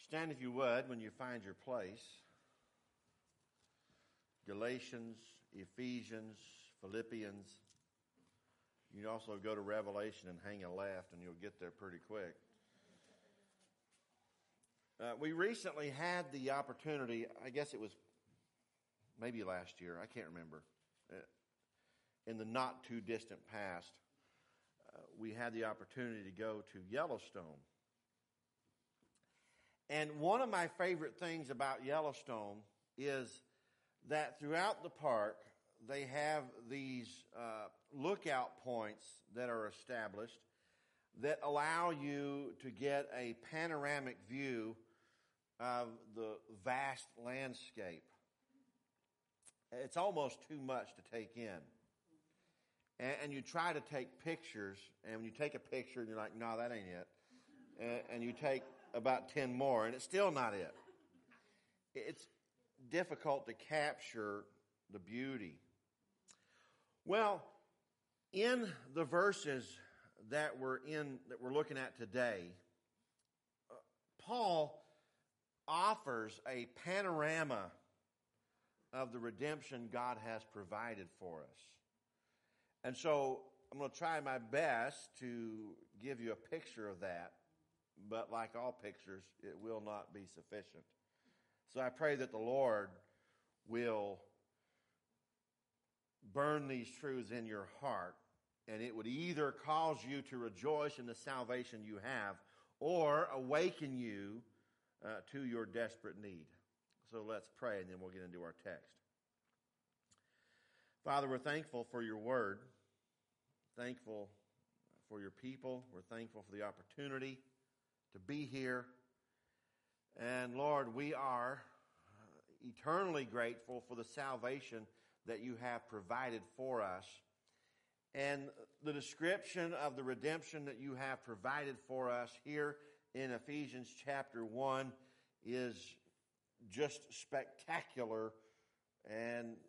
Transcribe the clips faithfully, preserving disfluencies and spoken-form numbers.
Stand if you would when you find your place. Galatians, Ephesians, Philippians. You can also go to Revelation and hang a left and you'll get there pretty quick. Uh, we recently had the opportunity, I guess it was maybe last year, I can't remember, uh, in the not too distant past, uh, we had the opportunity to go to Yellowstone. And one of my favorite things about Yellowstone is that throughout the park, they have these uh, lookout points that are established that allow you to get a panoramic view of the vast landscape. It's almost too much to take in. And, and you try to take pictures, and when you take a picture, and you're like, no, that ain't it. And, and you take about ten more, and it's still not it. It's difficult to capture the beauty. Well, in the verses that we're in, that we're looking at today, uh, Paul offers a panorama of the redemption God has provided for us. And so I'm going to try my best to give you a picture of that. But like all pictures, it will not be sufficient. So I pray that the Lord will burn these truths in your heart, and it would either cause you to rejoice in the salvation you have or awaken you uh, to your desperate need. So let's pray, and then we'll get into our text. Father, we're thankful for your word, thankful for your people. We're thankful for the opportunity to be here. And Lord, we are eternally grateful for the salvation that you have provided for us. And the description of the redemption that you have provided for us here in Ephesians chapter one is just spectacular. And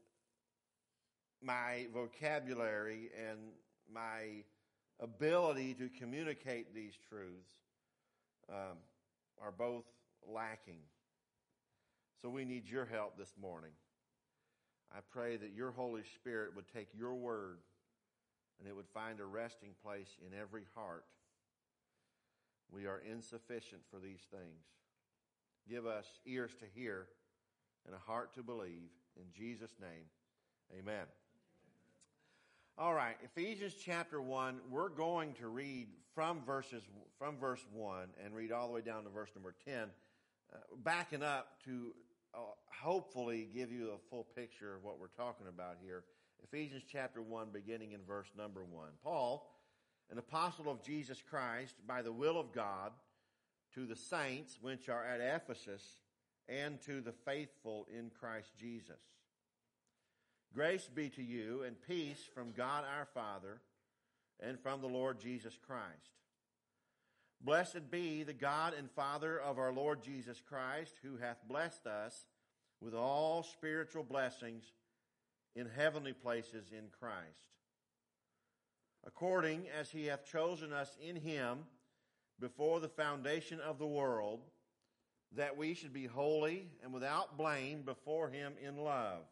my vocabulary and my ability to communicate these truths Um, are both lacking. So we need your help this morning. I pray that your Holy Spirit would take your word and it would find a resting place in every heart. We are insufficient for these things. Give us ears to hear and a heart to believe. In Jesus' name, amen. All right, Ephesians chapter one, we're going to read from verses from verse one and read all the way down to verse number ten, uh, backing up to uh, hopefully give you a full picture of what we're talking about here. Ephesians chapter one, beginning in verse number one. Paul, an apostle of Jesus Christ, by the will of God, to the saints which are at Ephesus, and to the faithful in Christ Jesus. Grace be to you and peace from God our Father and from the Lord Jesus Christ. Blessed be the God and Father of our Lord Jesus Christ, who hath blessed us with all spiritual blessings in heavenly places in Christ, according as he hath chosen us in him before the foundation of the world, that we should be holy and without blame before him in love,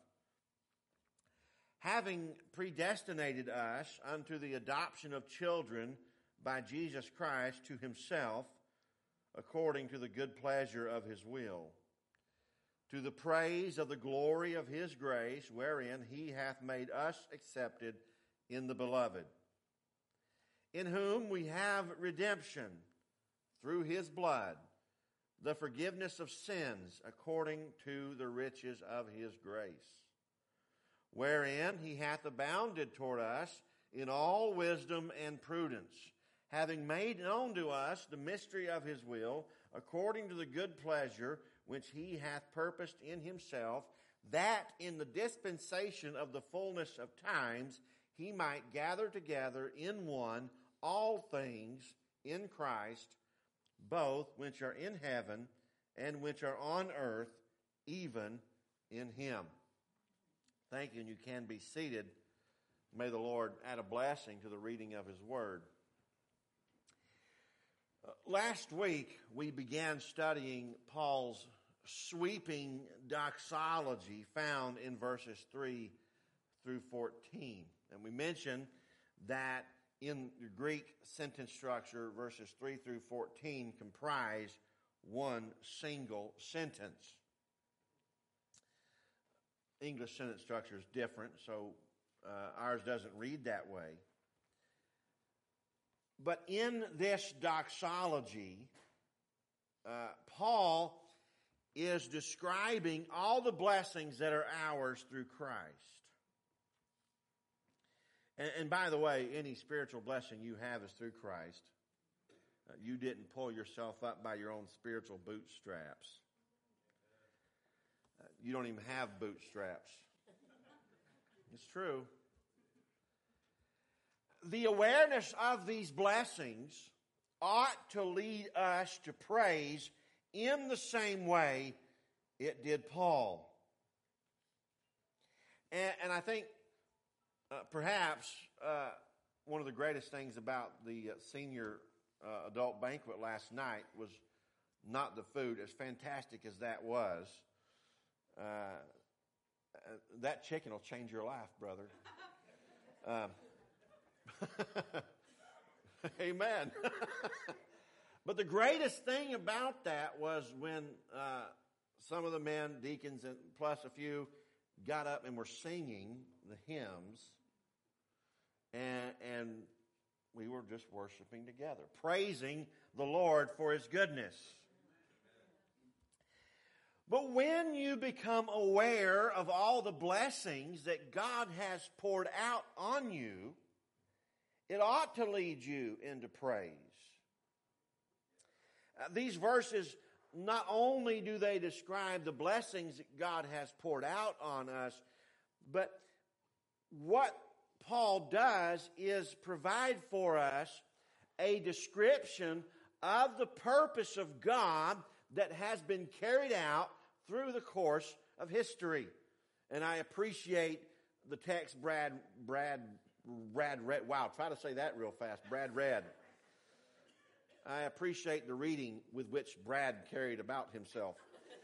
having predestinated us unto the adoption of children by Jesus Christ to himself, according to the good pleasure of his will, to the praise of the glory of his grace, wherein he hath made us accepted in the beloved, in whom we have redemption through his blood, the forgiveness of sins, according to the riches of his grace, wherein he hath abounded toward us in all wisdom and prudence, having made known to us the mystery of his will, according to the good pleasure which he hath purposed in himself, that in the dispensation of the fullness of times he might gather together in one all things in Christ, both which are in heaven and which are on earth, even in him. Thank you, and you can be seated. May the Lord add a blessing to the reading of his word. Uh, Last week, we began studying Paul's sweeping doxology found in verses three through fourteen. And we mentioned that in the Greek sentence structure, verses three through fourteen comprise one single sentence. English sentence structure is different, so uh, ours doesn't read that way. But in this doxology, uh, Paul is describing all the blessings that are ours through Christ. And, and by the way, any spiritual blessing you have is through Christ. Uh, you didn't pull yourself up by your own spiritual bootstraps. Uh, you don't even have bootstraps. It's true. The awareness of these blessings ought to lead us to praise in the same way it did Paul. And, and I think uh, perhaps uh, one of the greatest things about the uh, senior uh, adult banquet last night was not the food, as fantastic as that was. Uh, that chicken will change your life, brother. Um, Amen. But the greatest thing about that was when uh, some of the men, deacons, and plus a few, got up and were singing the hymns, and, and we were just worshiping together, praising the Lord for His goodness. But when you become aware of all the blessings that God has poured out on you, it ought to lead you into praise. Uh, these verses, not only do they describe the blessings that God has poured out on us, but what Paul does is provide for us a description of the purpose of God that has been carried out through the course of history. And I appreciate the text Brad, Brad, Brad read. Wow, try to say that real fast. Brad read. I appreciate the reading with which Brad carried about himself.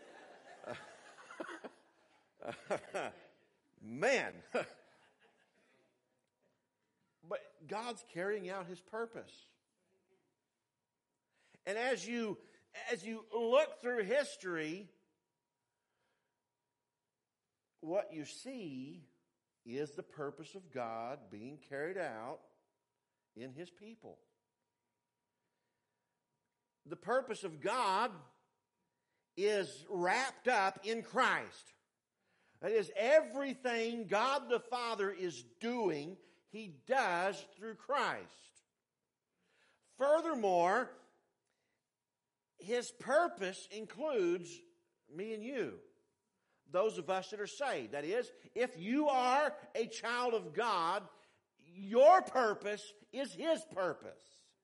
Man. But God's carrying out His purpose. And as you, as you look through history, what you see is the purpose of God being carried out in His people. The purpose of God is wrapped up in Christ. That is, everything God the Father is doing, He does through Christ. Furthermore, His purpose includes me and you, those of us that are saved. That is, if you are a child of God, your purpose is His purpose.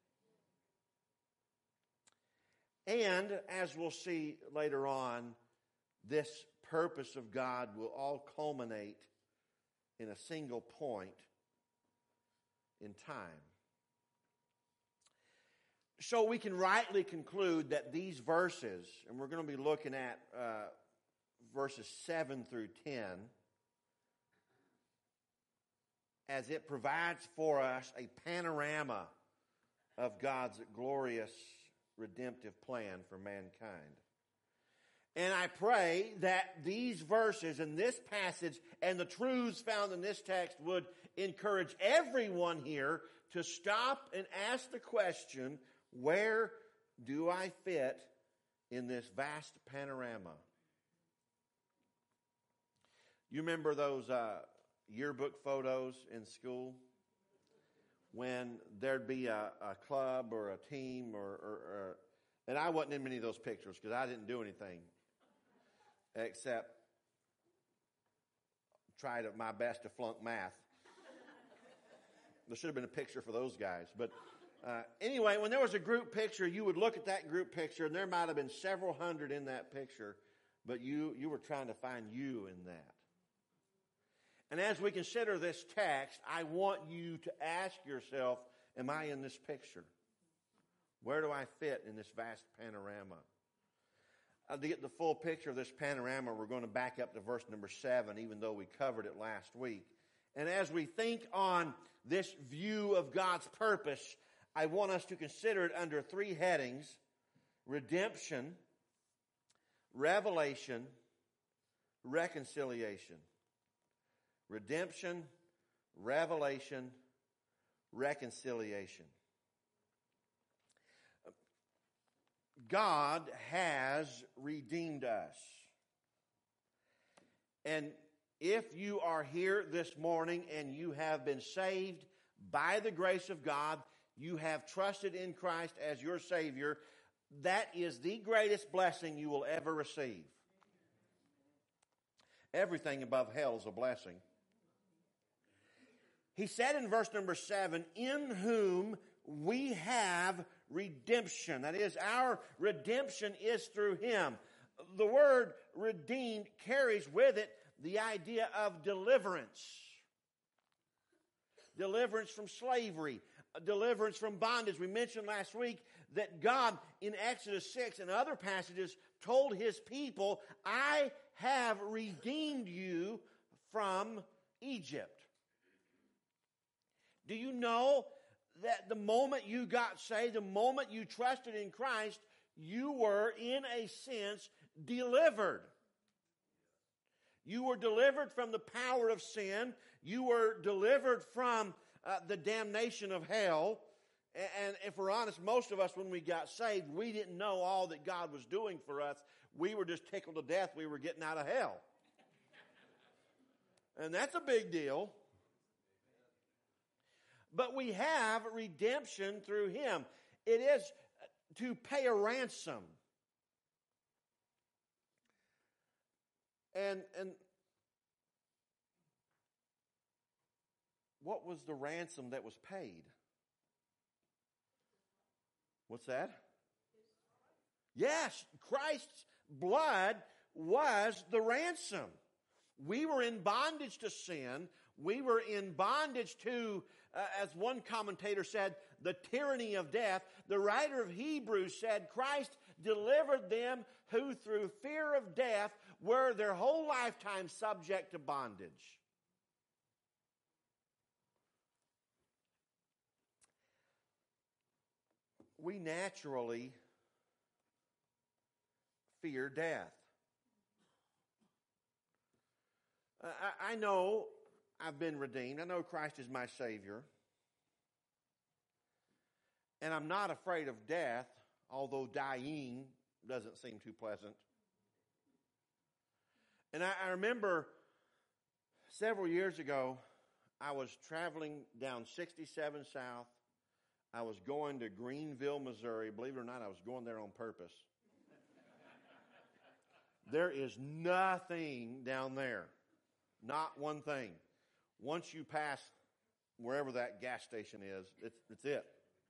And as we'll see later on, this purpose of God will all culminate in a single point in time. So we can rightly conclude that these verses, and we're going to be looking at uh, verses seven through ten, as it provides for us a panorama of God's glorious redemptive plan for mankind. And I pray that these verses and this passage and the truths found in this text would encourage everyone here to stop and ask the question, where do I fit in this vast panorama? You remember those uh, yearbook photos in school? When there'd be a, a club or a team, or, or, or and I wasn't in many of those pictures because I didn't do anything except try to, my best to flunk math. There should have been a picture for those guys. But uh, anyway, when there was a group picture, you would look at that group picture, and there might have been several hundred in that picture, but you, you were trying to find you in that. And as we consider this text, I want you to ask yourself, am I in this picture? Where do I fit in this vast panorama? Uh, to get the full picture of this panorama, we're going to back up to verse number seven, even though we covered it last week. And as we think on this view of God's purpose, I want us to consider it under three headings: redemption, revelation, reconciliation. Redemption, revelation, reconciliation. God has redeemed us. And if you are here this morning and you have been saved by the grace of God, you have trusted in Christ as your Savior, that is the greatest blessing you will ever receive. Everything above hell is a blessing. He said in verse number seven, in whom we have redemption. That is, our redemption is through Him. The word redeemed carries with it the idea of deliverance. Deliverance from slavery. Deliverance from bondage. We mentioned last week that God in Exodus six and other passages told His people, I have redeemed you from Egypt. Do you know that the moment you got saved, the moment you trusted in Christ, you were, in a sense, delivered? You were delivered from the power of sin. You were delivered from uh, the damnation of hell. And if we're honest, most of us, when we got saved, we didn't know all that God was doing for us. We were just tickled to death we were getting out of hell. And that's a big deal. But we have redemption through Him. It is to pay a ransom. And, and what was the ransom that was paid? What's that? Yes, Christ's blood was the ransom. We were in bondage to sin. We were in bondage to, uh, as one commentator said, the tyranny of death. The writer of Hebrews said Christ delivered them who through fear of death were their whole lifetime subject to bondage. We naturally fear death. I, I know I've been redeemed. I know Christ is my Savior. And I'm not afraid of death, although dying doesn't seem too pleasant. And I, I remember several years ago, I was traveling down sixty-seven South. I was going to Greenville, Missouri. Believe it or not, I was going there on purpose. There is nothing down there. Not one thing. Once you pass wherever that gas station is, it's, it's it.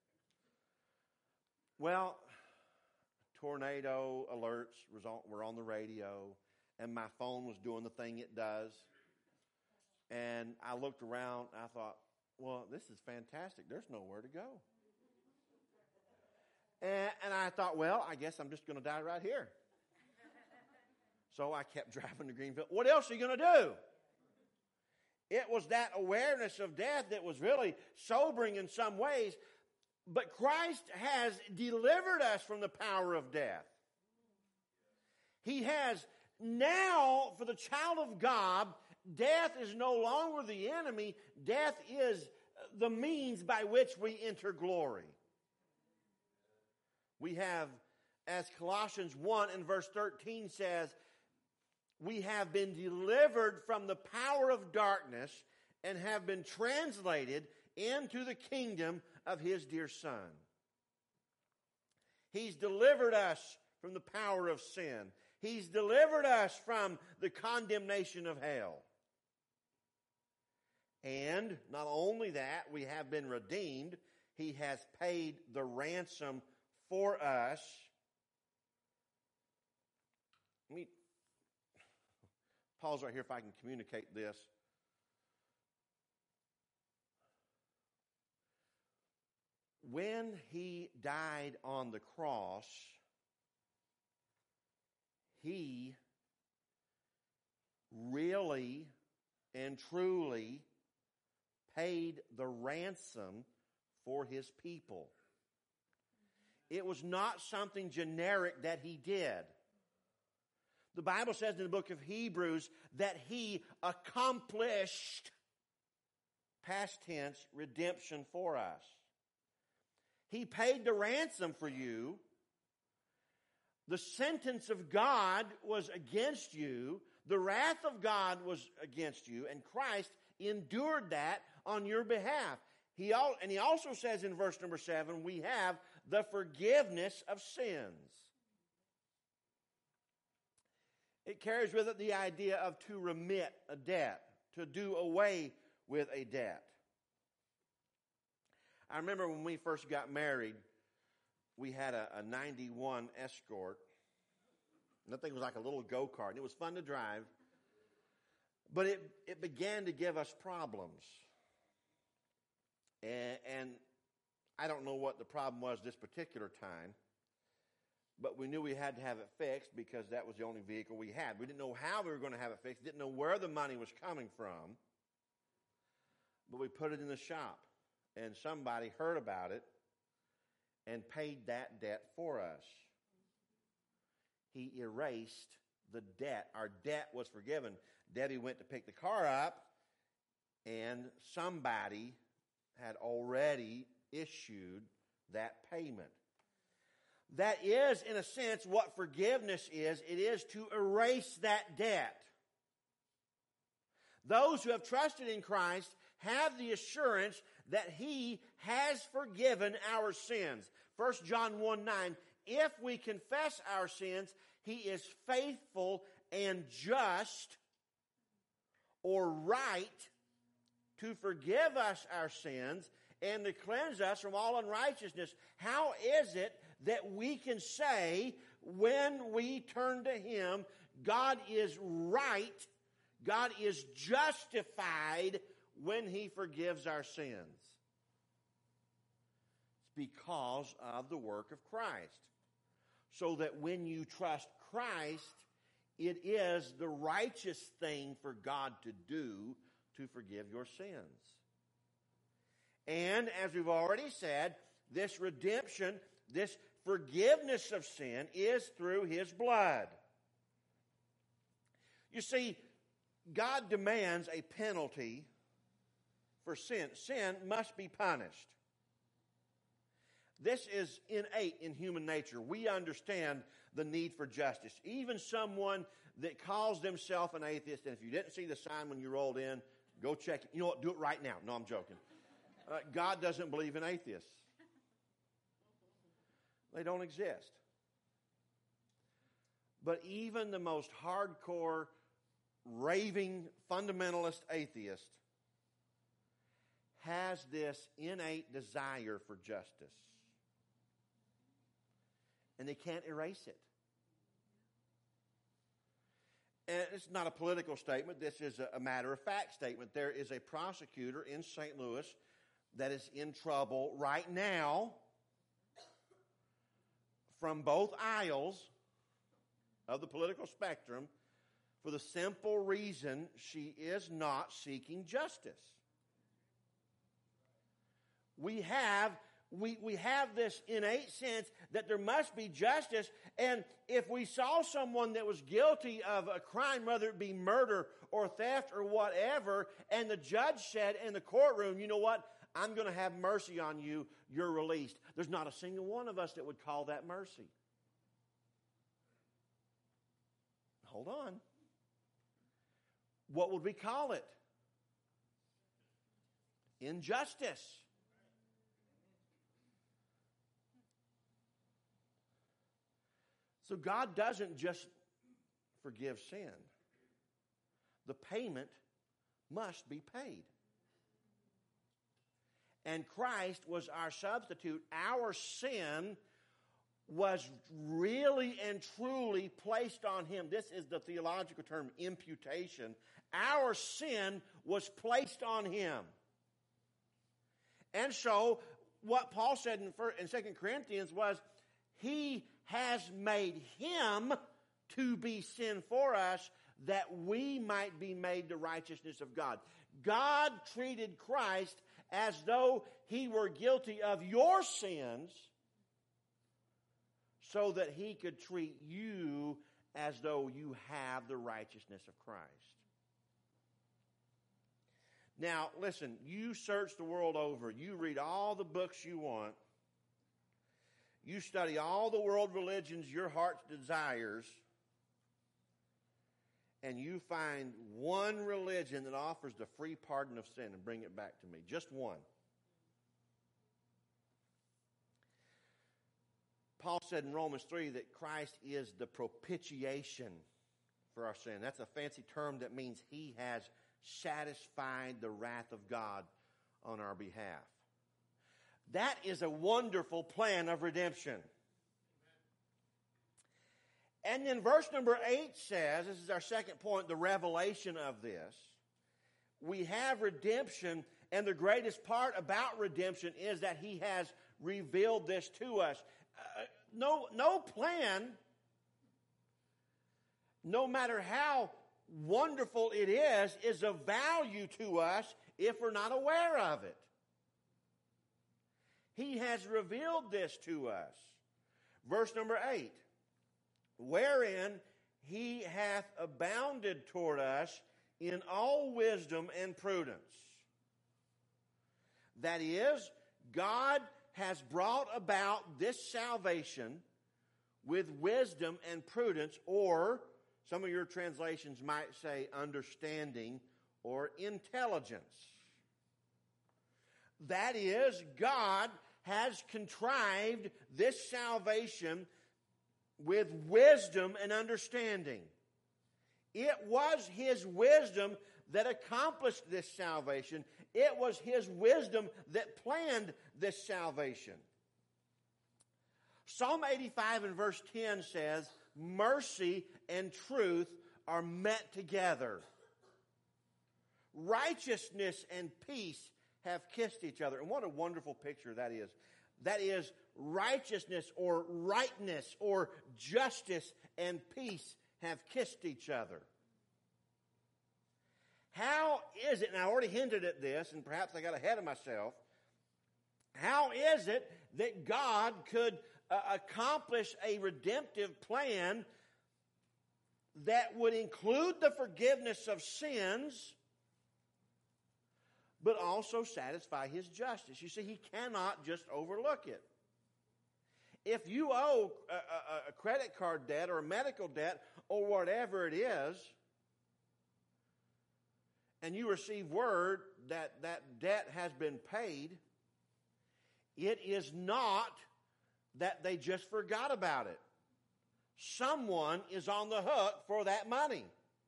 Well, tornado alerts were on the radio, and my phone was doing the thing it does. And I looked around, and I thought, well, this is fantastic. There's nowhere to go. And, and I thought, well, I guess I'm just going to die right here. So I kept driving to Greenville. What else are you going to do? It was that awareness of death that was really sobering in some ways. But Christ has delivered us from the power of death. He has now, for the child of God, death is no longer the enemy. Death is the means by which we enter glory. We have, as Colossians one and verse thirteen says, we have been delivered from the power of darkness and have been translated into the kingdom of His dear Son. He's delivered us from the power of sin. He's delivered us from the condemnation of hell. And not only that, we have been redeemed. He has paid the ransom for us. Let me pause right here if I can communicate this. when he died on the cross, he really and truly paid the ransom for his people. It was not something generic that he did. The Bible says in the book of Hebrews that he accomplished, past tense, redemption for us. He paid the ransom for you. The sentence of God was against you. The wrath of God was against you. And Christ endured that on your behalf. He al- and he also says in verse number seven, we have the forgiveness of sins. It carries with it the idea of to remit a debt, to do away with a debt. I remember when we first got married, we had a, a ninety-one Escort. And that thing was like a little go-kart. And it was fun to drive. But it, it began to give us problems. And, and I don't know what the problem was this particular time. But we knew we had to have it fixed because that was the only vehicle we had. We didn't know how we were going to have it fixed. Didn't know where the money was coming from. But we put it in the shop. And somebody heard about it and paid that debt for us. He erased the debt. Our debt was forgiven. Debbie went to pick the car up, and somebody had already issued that payment. That is, in a sense, what forgiveness is. It is to erase that debt. Those who have trusted in Christ have the assurance that He has forgiven our sins. First John one nine, if we confess our sins, He is faithful and just or right to forgive us our sins and to cleanse us from all unrighteousness. How is it that we can say when we turn to Him, God is right, God is justified when He forgives our sins? It's because of the work of Christ. So that when you trust Christ, it is the righteous thing for God to do to forgive your sins. And as we've already said, this redemption, this forgiveness of sin is through His blood. You see, God demands a penalty for sin. Sin must be punished. This is innate in human nature. We understand the need for justice. Even someone that calls themselves an atheist, and if you didn't see the sign when you rolled in, go check it. You know what? Do it right now. No, I'm joking. Uh, God doesn't believe in atheists. They don't exist. But even the most hardcore, raving, fundamentalist atheist has this innate desire for justice. And they can't erase it. And it's not a political statement. This is a matter-of-fact statement. There is a prosecutor in Saint Louis that is in trouble right now from both aisles of the political spectrum for the simple reason she is not seeking justice. We have We, we have this innate sense that there must be justice, and if we saw someone that was guilty of a crime, whether it be murder or theft or whatever, and the judge said in the courtroom, you know what, I'm going to have mercy on you, you're released. There's not a single one of us that would call that mercy. Hold on. What would we call it? Injustice. So God doesn't just forgive sin. The payment must be paid. And Christ was our substitute. Our sin was really and truly placed on Him. This is the theological term, imputation. Our sin was placed on Him. And so what Paul said in, in Second Corinthians was, he has made him to be sin for us, that we might be made the righteousness of God. God treated Christ as though he were guilty of your sins, so that he could treat you as though you have the righteousness of Christ. Now, listen, you search the world over. You read all the books you want. You study all the world religions your heart desires. And you find one religion that offers the free pardon of sin, and bring it back to me. Just one. Paul said in Romans three that Christ is the propitiation for our sin. That's a fancy term that means he has satisfied the wrath of God on our behalf. That is a wonderful plan of redemption. And then verse number eight says, this is our second point, the revelation of this. We have redemption, and the greatest part about redemption is that he has revealed this to us. Uh, no, no plan, no matter how wonderful it is, is of value to us if we're not aware of it. He has revealed this to us. Verse number eight, wherein he hath abounded toward us in all wisdom and prudence. That is, God has brought about this salvation with wisdom and prudence, or some of your translations might say understanding or intelligence. That is, God has contrived this salvation with wisdom and understanding. It was his wisdom that accomplished this salvation. It was his wisdom that planned this salvation. Psalm eighty-five and verse ten says, mercy and truth are met together. Righteousness and peace have kissed each other. And what a wonderful picture that is. That is, righteousness or rightness or justice and peace have kissed each other. How is it, and I already hinted at this, and perhaps I got ahead of myself, how is it that God could uh, accomplish a redemptive plan that would include the forgiveness of sins, but also satisfy his justice? You see, he cannot just overlook it. If you owe a, a, a credit card debt or a medical debt or whatever it is, and you receive word that that debt has been paid, it is not that they just forgot about it. Someone is on the hook for that money.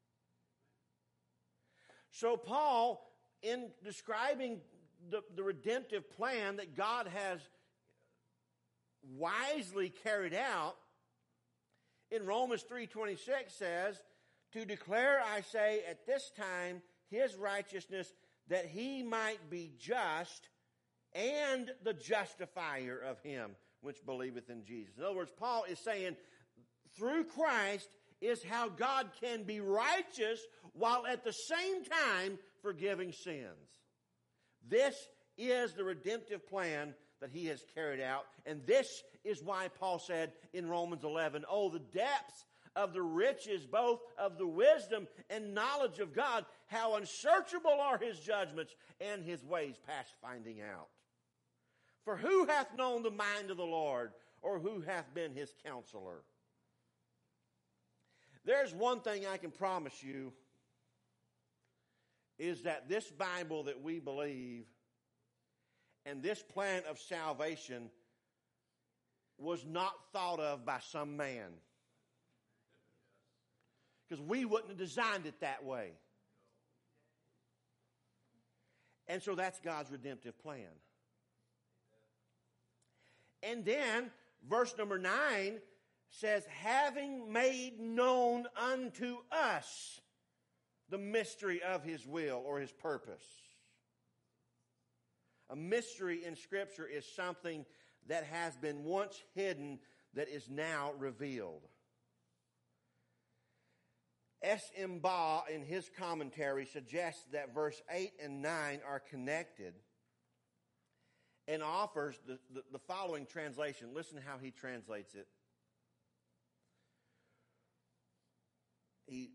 So Paul, in describing the, the redemptive plan that God has wisely carried out, in Romans three twenty-six says, to declare, I say, at this time, his righteousness, that he might be just and the justifier of him which believeth in Jesus. In other words, Paul is saying, through Christ is how God can be righteous while at the same time forgiving sins. This is the redemptive plan that he has carried out. And this is why Paul said in Romans eleven, oh, the depths of the riches, both of the wisdom and knowledge of God, how unsearchable are his judgments and his ways past finding out. For who hath known the mind of the Lord, or who hath been his counselor? There's one thing I can promise you, is that this Bible that we believe and this plan of salvation was not thought of by some man. Because we wouldn't have designed it that way. And so that's God's redemptive plan. And then, verse number nine says, having made known unto us the mystery of his will or his purpose. A mystery in Scripture is something that has been once hidden that is now revealed. S M Baugh, in his commentary, suggests that verse eight and nine are connected and offers the, the, the following translation. Listen how he translates it. He,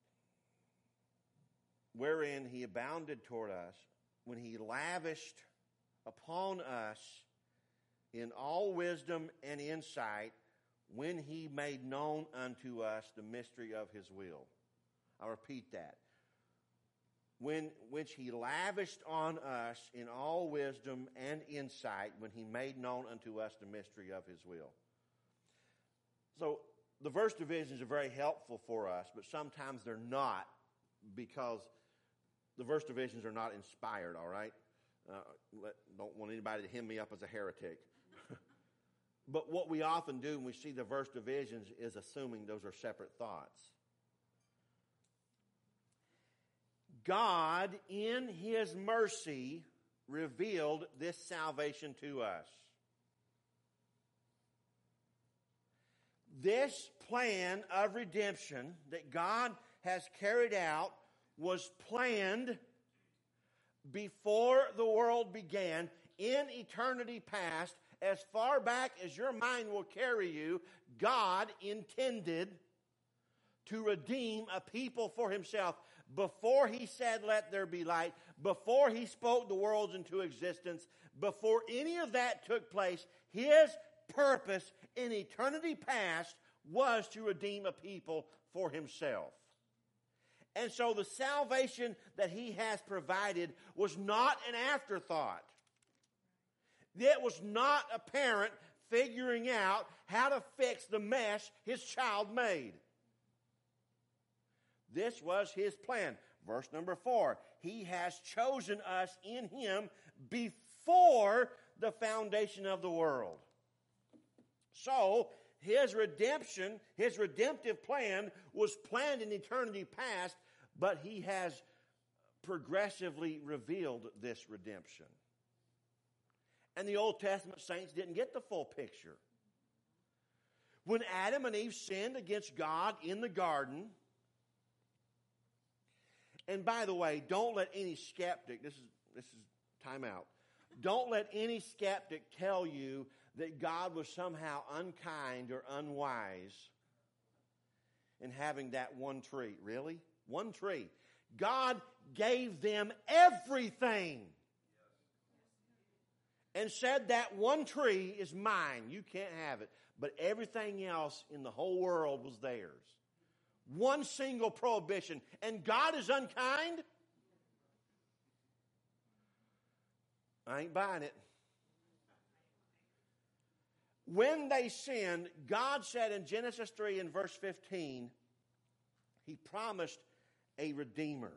wherein he abounded toward us, when he lavished upon us in all wisdom and insight, when he made known unto us the mystery of his will. I'll repeat that. When, which he lavished on us in all wisdom and insight, when he made known unto us the mystery of his will. So, the verse divisions are very helpful for us, but sometimes they're not, because the verse divisions are not inspired, all right? Uh, let, don't want anybody to hem me up as a heretic. But what we often do when we see the verse divisions is assuming those are separate thoughts. God, in His mercy, revealed this salvation to us. This plan of redemption that God has carried out was planned before the world began, in eternity past. As far back as your mind will carry you, God intended to redeem a people for Himself. Before He said, "Let there be light," before He spoke the worlds into existence, before any of that took place, His purpose in eternity past was to redeem a people for Himself. And so the salvation that He has provided was not an afterthought. It was not a parent figuring out how to fix the mess his child made. This was His plan. Verse number four, He has chosen us in Him before the foundation of the world. So, His redemption, His redemptive plan was planned in eternity past, but He has progressively revealed this redemption. And the Old Testament saints didn't get the full picture. When Adam and Eve sinned against God in the garden, and by the way, don't let any skeptic, this is, this is time out, don't let any skeptic tell you that God was somehow unkind or unwise in having that one tree. Really? One tree. God gave them everything and said that one tree is mine. You can't have it. But everything else in the whole world was theirs. One single prohibition. And God is unkind? I ain't buying it. When they sinned, God said in Genesis three and verse fifteen, He promised a Redeemer.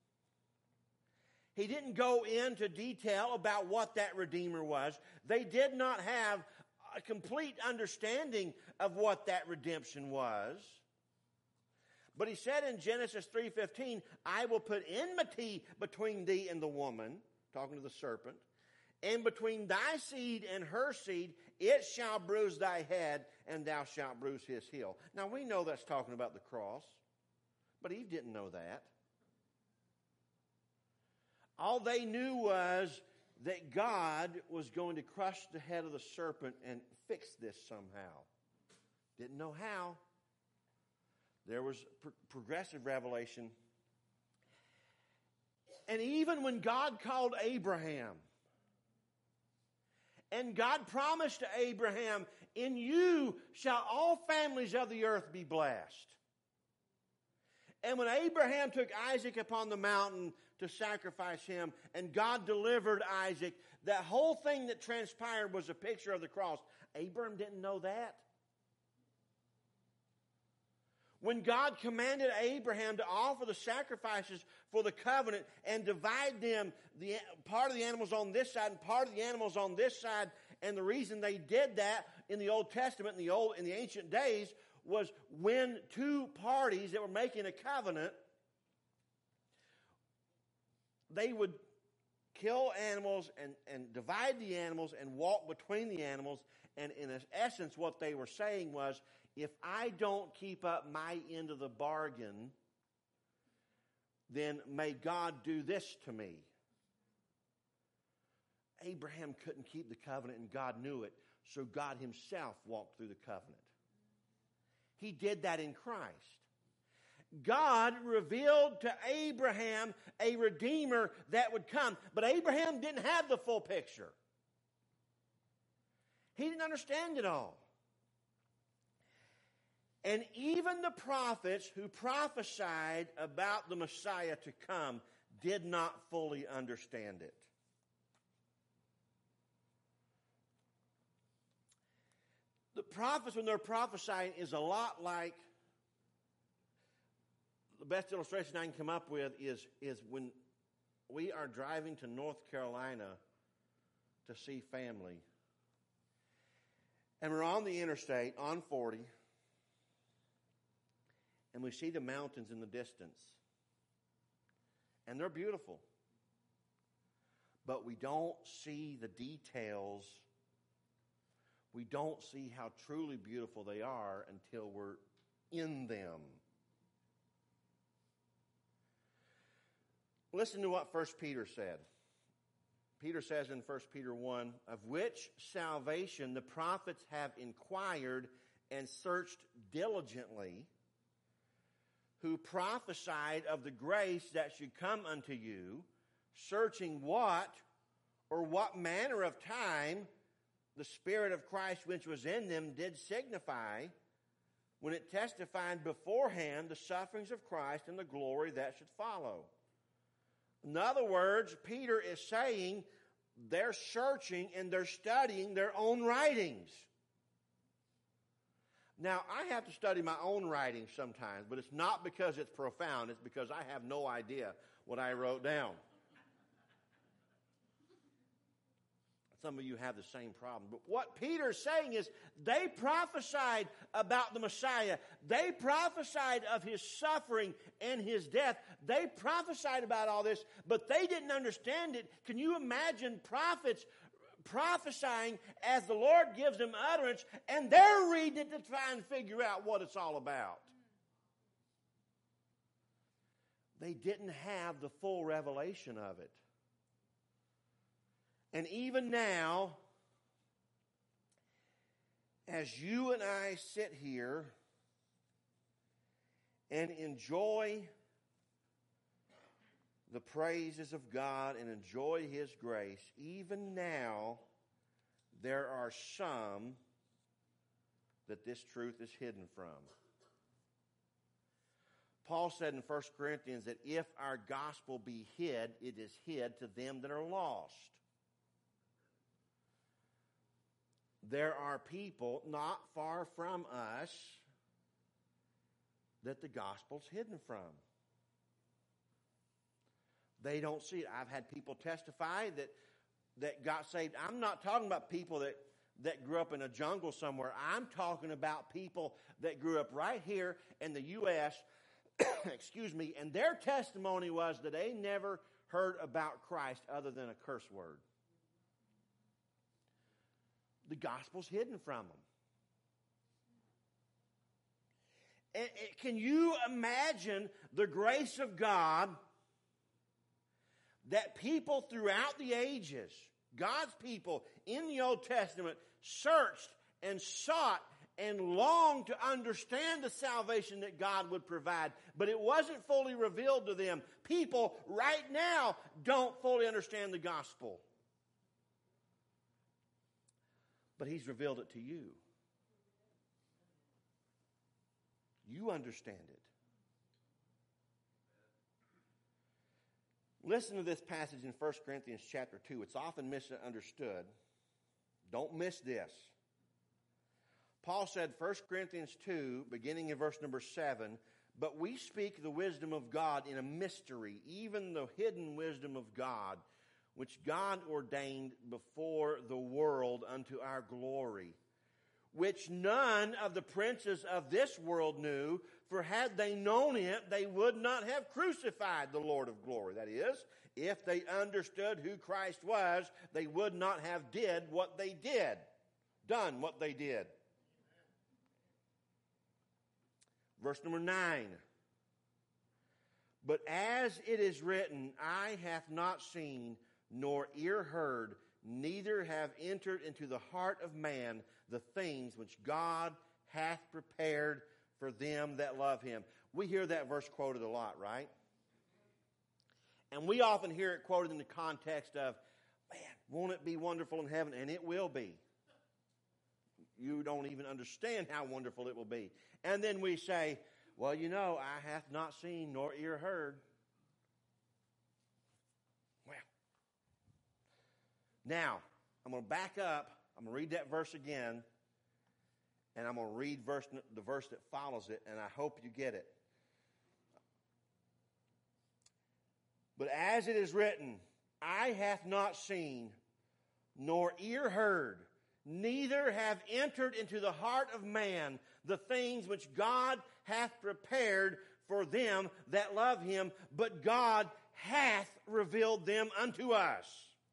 He didn't go into detail about what that Redeemer was. They did not have a complete understanding of what that redemption was. But He said in Genesis three fifteen, I will put enmity between thee and the woman, talking to the serpent, and between thy seed and her seed, it shall bruise thy head, and thou shalt bruise his heel. Now we know that's talking about the cross, but Eve didn't know that. All they knew was that God was going to crush the head of the serpent and fix this somehow. Didn't know how. There was pro- progressive revelation. And even when God called Abraham, and God promised to Abraham, in you shall all families of the earth be blessed. And when Abraham took Isaac upon the mountain to sacrifice him, and God delivered Isaac, that whole thing that transpired was a picture of the cross. Abraham didn't know that. When God commanded Abraham to offer the sacrifices for the covenant and divide them, the part of the animals on this side and part of the animals on this side, and the reason they did that in the Old Testament, in the old in the ancient days, was when two parties that were making a covenant, they would kill animals and, and divide the animals and walk between the animals. And in essence, what they were saying was, if I don't keep up my end of the bargain, then may God do this to me. Abraham couldn't keep the covenant, and God knew it, so God himself walked through the covenant. He did that in Christ. God revealed to Abraham a Redeemer that would come, but Abraham didn't have the full picture. He didn't understand it all. And even the prophets who prophesied about the Messiah to come did not fully understand it. The prophets, when they're prophesying, is a lot like, the best illustration I can come up with is, is when we are driving to North Carolina to see family. And we're on the interstate, on forty, and we see the mountains in the distance. And they're beautiful. But we don't see the details. We don't see how truly beautiful they are until we're in them. Listen to what First Peter said. Peter says in First Peter one, of which salvation the prophets have inquired and searched diligently, who prophesied of the grace that should come unto you, searching what or what manner of time the Spirit of Christ which was in them did signify, when it testified beforehand the sufferings of Christ and the glory that should follow. In other words, Peter is saying they're searching and they're studying their own writings. Now, I have to study my own writing sometimes, but it's not because it's profound. It's because I have no idea what I wrote down. Some of you have the same problem. But what Peter's saying is they prophesied about the Messiah. They prophesied of his suffering and his death. They prophesied about all this, but they didn't understand it. Can you imagine prophets prophesying as the Lord gives them utterance, and they're reading it to try and figure out what it's all about? They didn't have the full revelation of it. And even now, as you and I sit here and enjoy the praises of God and enjoy his grace, even now there are some that this truth is hidden from. Paul said in First Corinthians that if our gospel be hid, it is hid to them that are lost. There are people not far from us that the gospel's hidden from. They don't see it. I've had people testify that, that got saved. I'm not talking about people that, that grew up in a jungle somewhere. I'm talking about people that grew up right here in the U S, excuse me, and their testimony was that they never heard about Christ other than a curse word. The gospel's hidden from them. And, and can you imagine the grace of God that people throughout the ages, God's people in the Old Testament, searched and sought and longed to understand the salvation that God would provide, but it wasn't fully revealed to them. People right now don't fully understand the gospel. But he's revealed it to you. You understand it. Listen to this passage in First Corinthians chapter two. It's often misunderstood. Don't miss this. Paul said, First Corinthians two, beginning in verse number seven, but we speak the wisdom of God in a mystery, even the hidden wisdom of God, which God ordained before the world unto our glory, which none of the princes of this world knew, for had they known it, they would not have crucified the Lord of glory. That is, if they understood who Christ was, they would not have did what they did, done what they did. Verse number nine. But as it is written, eye hath not seen, nor ear heard, neither have entered into the heart of man the things which God hath prepared for them that love him. We hear that verse quoted a lot, right? And we often hear it quoted in the context of, man, won't it be wonderful in heaven? And it will be. You don't even understand how wonderful it will be. And then we say, well, you know, eye hath not seen nor ear heard. Well, now, I'm going to back up. I'm going to read that verse again. And I'm going to read verse, the verse that follows it. And I hope you get it. But as it is written, eye hath not seen nor ear heard, neither have entered into the heart of man the things which God hath prepared for them that love him, but God hath revealed them unto us.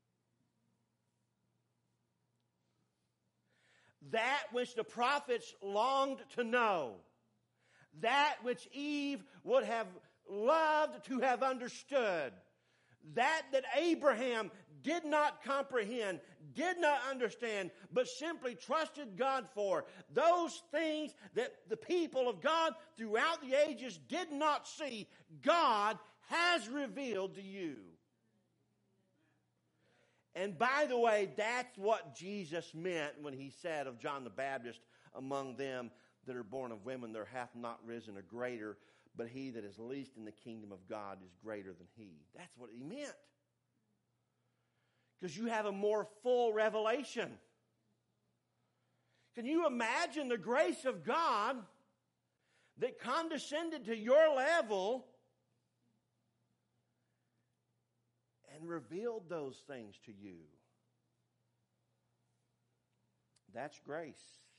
That which the prophets longed to know, that which Eve would have loved to have understood, that that Abraham did not comprehend, did not understand, but simply trusted God for. Those things that the people of God throughout the ages did not see, God has revealed to you. And by the way, that's what Jesus meant when he said of John the Baptist, among them that are born of women, there hath not risen a greater, but he that is least in the kingdom of God is greater than he. That's what he meant. Because you have a more full revelation. Can you imagine the grace of God that condescended to your level and revealed those things to you? That's grace.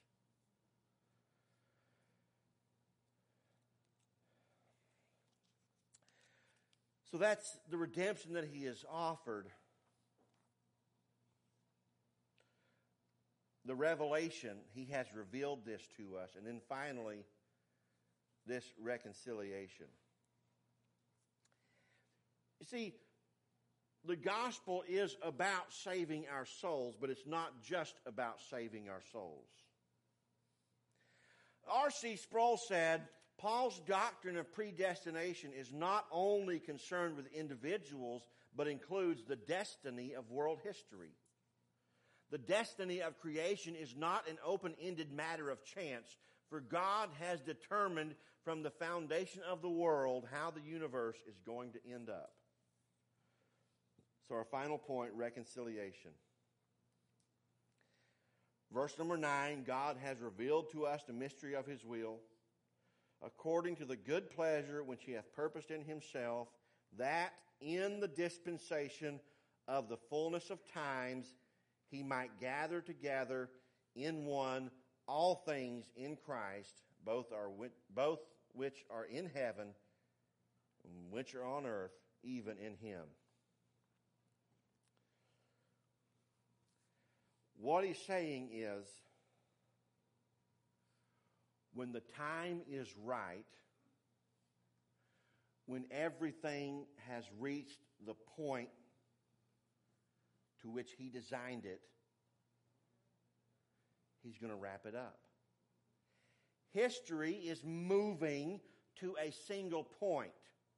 So that's the redemption that he has offered. The revelation, he has revealed this to us. And then finally, this reconciliation. You see, the gospel is about saving our souls, but it's not just about saving our souls. R C Sproul said, Paul's doctrine of predestination is not only concerned with individuals, but includes the destiny of world history. The destiny of creation is not an open-ended matter of chance, for God has determined from the foundation of the world how the universe is going to end up. So our final point, reconciliation. Verse number nine, God has revealed to us the mystery of his will, according to the good pleasure which he hath purposed in himself, that in the dispensation of the fullness of times he might gather together in one all things in Christ, both are both which are in heaven, and which are on earth, even in him. What he's saying is, when the time is right, when everything has reached the point to which he designed it, he's going to wrap it up. History is moving to a single point.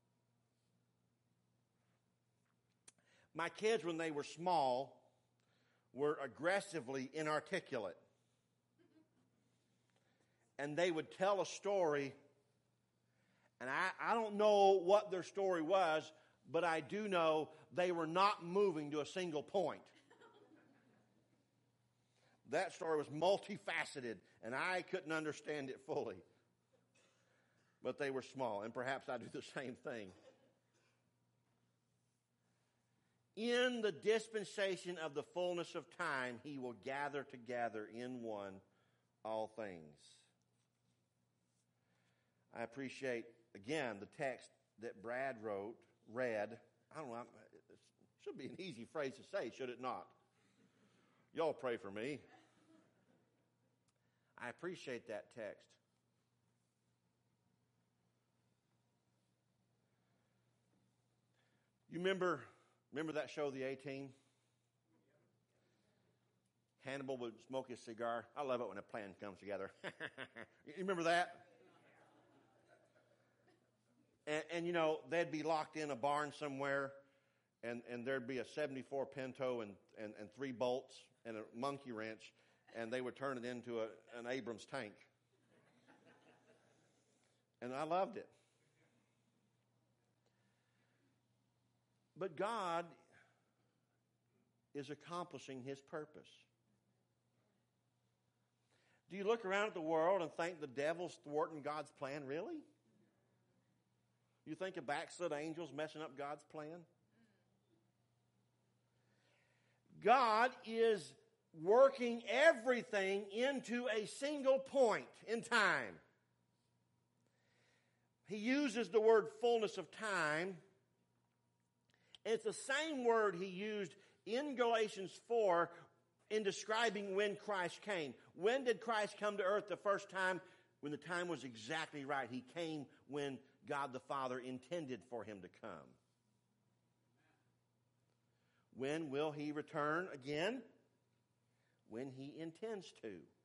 My kids, when they were small, were aggressively inarticulate. And they would tell a story, and I, I don't know what their story was, but I do know they were not moving to a single point. That story was multifaceted, and I couldn't understand it fully. But they were small, and perhaps I do the same thing. In the dispensation of the fullness of time, he will gather together in one all things. I appreciate, again, the text that Brad wrote, read. I don't know, it should be an easy phrase to say, should it not? Y'all pray for me. I appreciate that text. You remember, remember that show, The A-Team? Hannibal would smoke his cigar. I love it when a plan comes together. You remember that? And, and, you know, they'd be locked in a barn somewhere, and, and there'd be a seventy-four Pinto and, and, and three bolts and a monkey wrench, and they would turn it into a, an Abrams tank. And I loved it. But God is accomplishing His purpose. Do you look around at the world and think the devil's thwarting God's plan? Really? You think a backslid angel's messing up God's plan? God is working everything into a single point in time. He uses the word fullness of time. It's the same word He used in Galatians four in describing when Christ came. When did Christ come to earth the first time? When the time was exactly right. He came when God the Father intended for Him to come. When will He return again? When He intends to.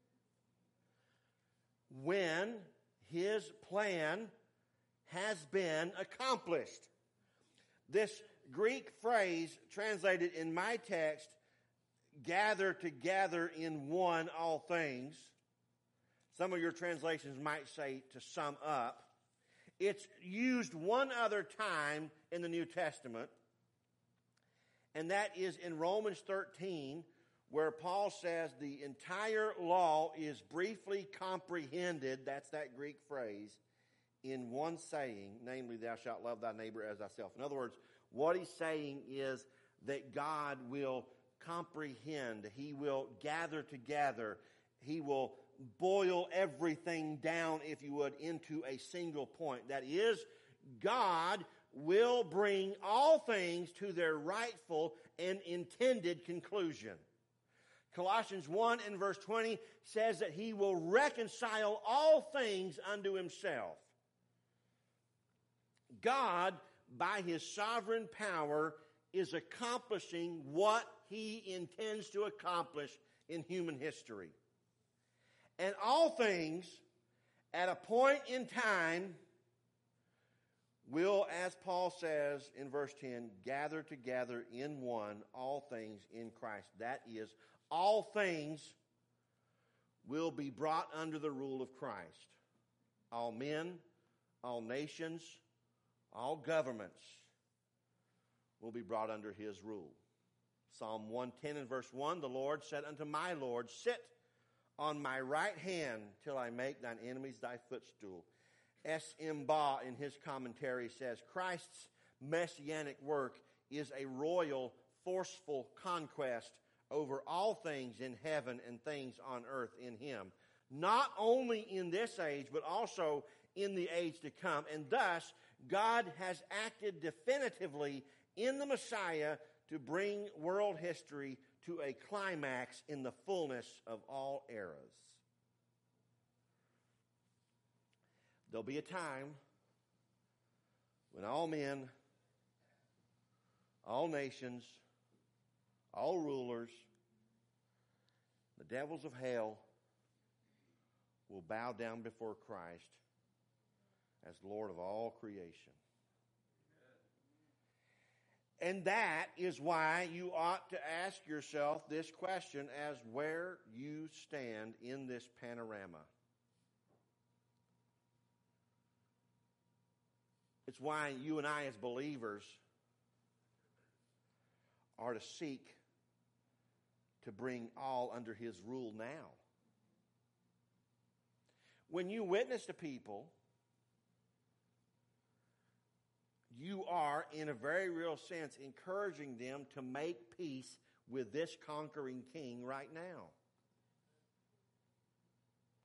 When His plan has been accomplished. This Greek phrase translated in my text, gather together in one all things. Some of your translations might say to sum up. It's used one other time in the New Testament, and that is in Romans thirteen, where Paul says the entire law is briefly comprehended, that's that Greek phrase, in one saying, namely, thou shalt love thy neighbor as thyself. In other words, what he's saying is that God will comprehend, He will gather together, He will boil everything down, if you would, into a single point. That is, God will bring all things to their rightful and intended conclusion. Colossians one and verse twenty says that He will reconcile all things unto Himself. God, by His sovereign power, is accomplishing what He intends to accomplish in human history. And all things, at a point in time, will, as Paul says in verse ten, gather together in one all things in Christ. That is, all things will be brought under the rule of Christ. All men, all nations, all governments will be brought under His rule. Psalm one ten and verse one, the Lord said unto my Lord, sit on my right hand till I make thine enemies thy footstool. S M Baugh in his commentary says, Christ's messianic work is a royal, forceful conquest over all things in heaven and things on earth in Him. Not only in this age, but also in the age to come. And thus, God has acted definitively in the Messiah to bring world history to a climax in the fullness of all eras. There'll be a time when all men, all nations, all rulers, the devils of hell will bow down before Christ as Lord of all creation. And that is why you ought to ask yourself this question as where you stand in this panorama. It's why you and I as believers are to seek to bring all under His rule now. When you witness to people, you are, in a very real sense, encouraging them to make peace with this conquering king right now.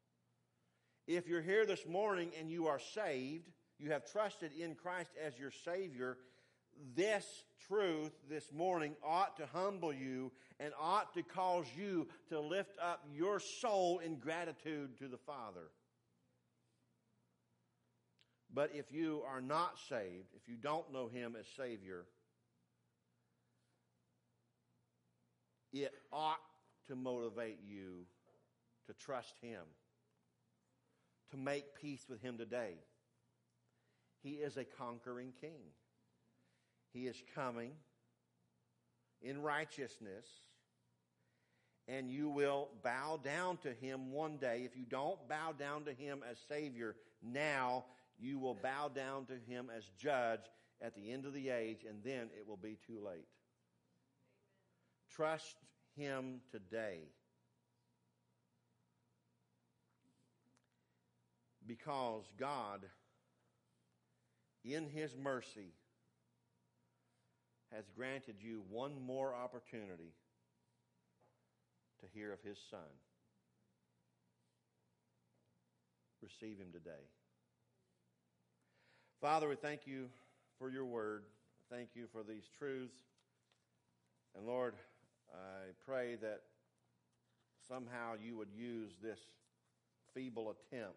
If you're here this morning and you are saved, you have trusted in Christ as your Savior, this truth this morning ought to humble you and ought to cause you to lift up your soul in gratitude to the Father. But if you are not saved, if you don't know Him as Savior, it ought to motivate you to trust Him, to make peace with Him today. He is a conquering King. He is coming in righteousness, and you will bow down to Him one day. If you don't bow down to Him as Savior now, you will bow down to Him as Judge at the end of the age, and then it will be too late. Trust Him today, because God, in His mercy, has granted you one more opportunity to hear of His Son. Receive Him today. Father, we thank You for Your word. Thank You for these truths. And Lord, I pray that somehow You would use this feeble attempt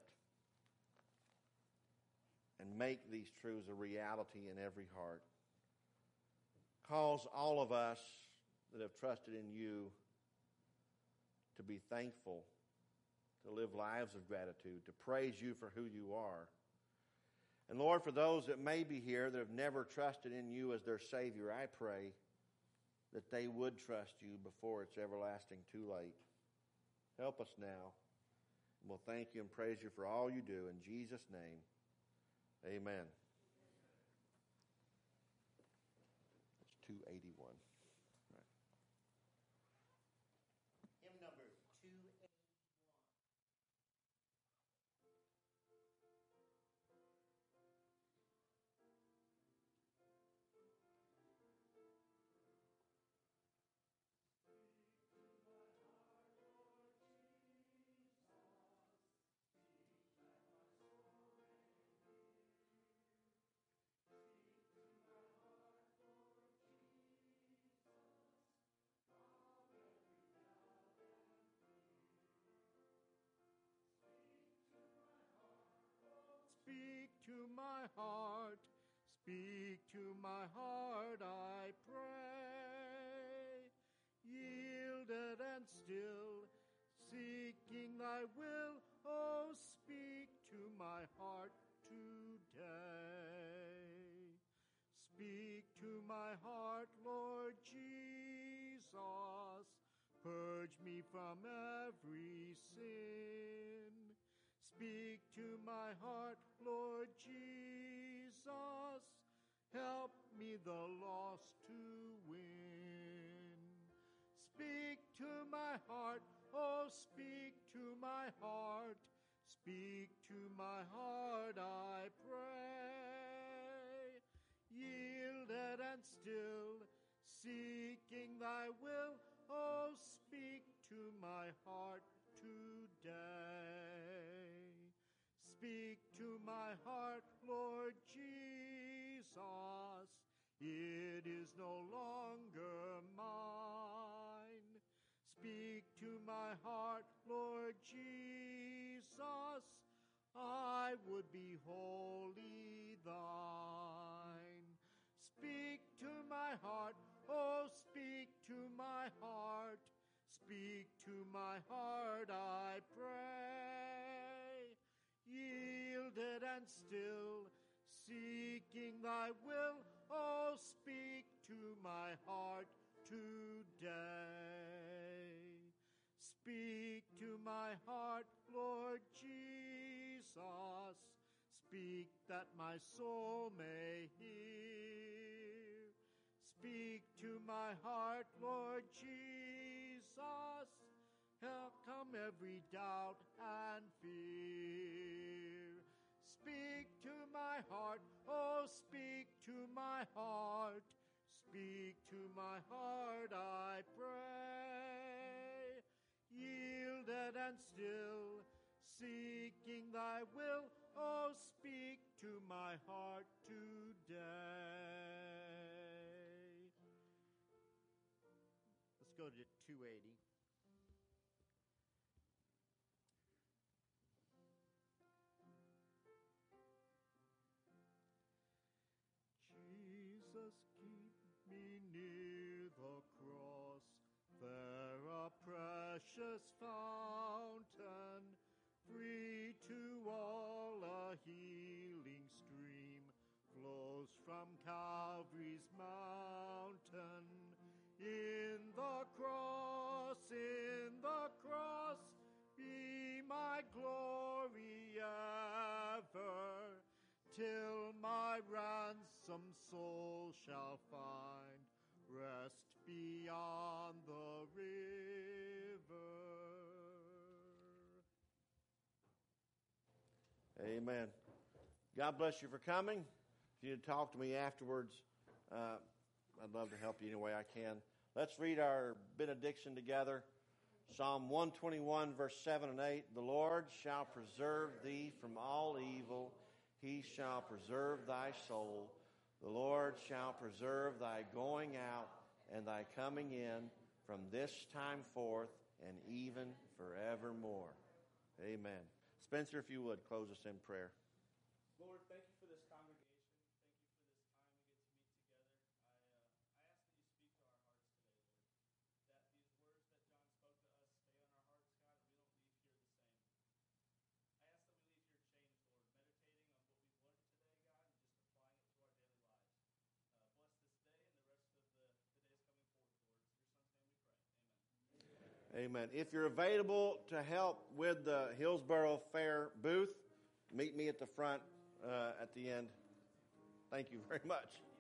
and make these truths a reality in every heart. Cause all of us that have trusted in You to be thankful, to live lives of gratitude, to praise You for who You are. And Lord, for those that may be here that have never trusted in You as their Savior, I pray that they would trust You before it's everlasting too late. Help us now. And we'll thank You and praise You for all You do. In Jesus' name, amen. It's two eighty-one. Right. Hymn number two eighty-one. Speak to my heart, speak to my heart, I pray. Yielded and still, seeking Thy will, oh, speak to my heart today. Speak to my heart, Lord Jesus, purge me from every sin. Speak to my heart, Lord Jesus, help me the lost to win. Speak to my heart, oh, speak to my heart, speak to my heart, I pray. Yielded and still, seeking Thy will, oh, speak to my heart today. Speak to my heart, Lord Jesus, it is no longer mine. Speak to my heart, Lord Jesus, I would be wholly Thine. Speak to my heart, oh, speak to my heart, speak to my heart, I pray. Yielded and still, seeking Thy will, oh, speak to my heart today. Speak to my heart, Lord Jesus, speak that my soul may hear. Speak to my heart, Lord Jesus, help come every doubt and fear. Speak to my heart, oh, speak to my heart, speak to my heart, I pray. Yielded and still, seeking thy will, oh, speak to my heart today. Let's go to two eighty. Jesus, keep me near the cross, there a precious fountain, free to all a healing stream, flows from Calvary's mountain. In the cross, in the cross, be my glory ever, till my ransom soul shall find rest beyond the river. Amen. God bless you for coming. If you'd talk to me afterwards, uh, I'd love to help you any way I can. Let's read our benediction together. Psalm one twenty-one, verse seven and eight. The Lord shall preserve thee from all evil. He shall preserve thy soul. The Lord shall preserve thy going out and thy coming in from this time forth and even forevermore. Amen. Spencer, if you would, close us in prayer. Lord, thank you for this congregation. Thank you for this time we get to meet together. I, uh, I ask that you speak to our hearts today, Lord. That these words that John spoke to us stay on our hearts, God, and we don't leave here the same. I ask that we leave here changed, Lord, meditating on what we've learned today, God, and just applying it to our daily lives. Uh, bless this day and the rest of the, the days coming forth, Lord. It's in your son's name we pray. Amen. Amen. If you're available to help with the Hillsboro Fair booth, meet me at the front uh, at the end. Thank you very much.